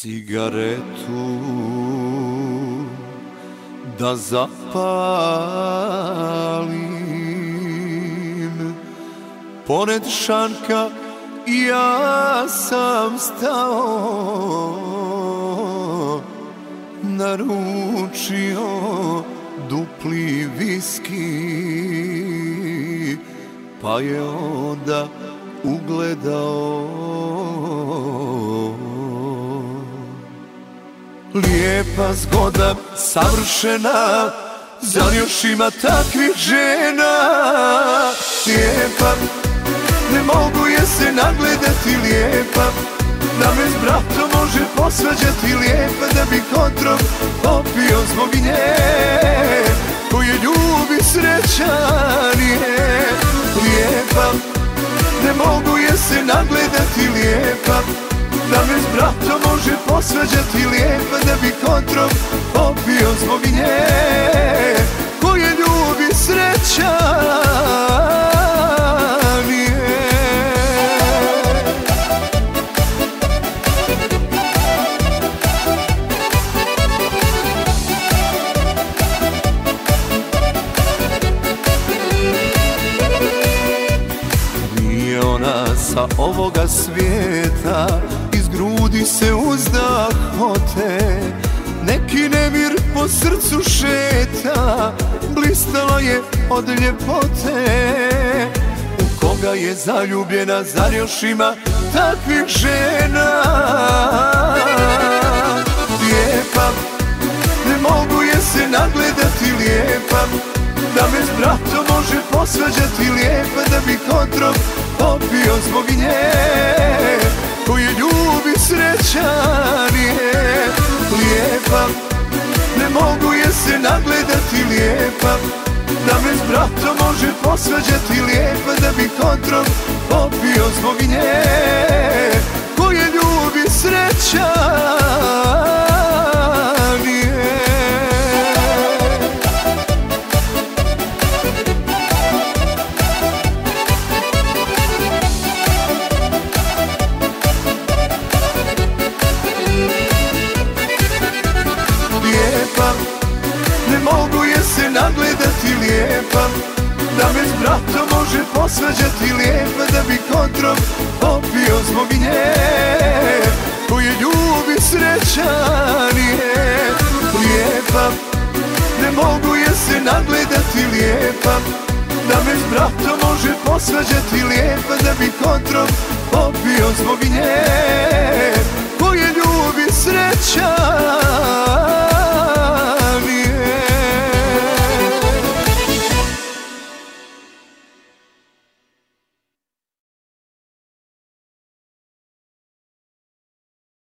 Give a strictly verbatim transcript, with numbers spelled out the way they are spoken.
cigaretu da zapalim. Pored šanka ja sam stao, naručio dupli viski, pa je onda ugledao. Lijepa, zgoda, savršena, zar još ima takvih žena? Lijepa, ne mogu je se nagledati. Lijepa, da me s bratom može posvađati. Lijepa, da bi kontrol popio zbog nje, koje ljubi srećan je. Lijepa, ne mogu je se nagledati. Lijepa, da me s bratom može posvađati. Lijepa, da bi kontrol popio zbog nje, koje ljubi srećan je. Nije ona sa ovoga svijeta, iz grudi se uzdahote, neki nemir po srcu šeta, blistala je od ljepote. U koga je zaljubljena, zar još ima takvih žena? Lijepa, ne mogu je se nagledati. Lijepa, da me s bratom može posvađati. Lijepa, da bi kontrol popio zbog nje, koje ljubi srećan je. Lijepa, ne mogu je se nagledati. Lijepa, da me s bratom može posvađati. Lijepa, da bi kontrol popio zbog nje, koje ljubi srećan je. Lijepa, ne mogu je se nagledati. Lijepa, da me s bratom može posvađati. Lijepa, da bi kontrol popio zbog nje, koje ljubi srećan je. Lijepa, ne mogu je se nagledati. Lijepa, da me s bratom može posvađati. Lijepa, da bi kontrol popio zbog nje,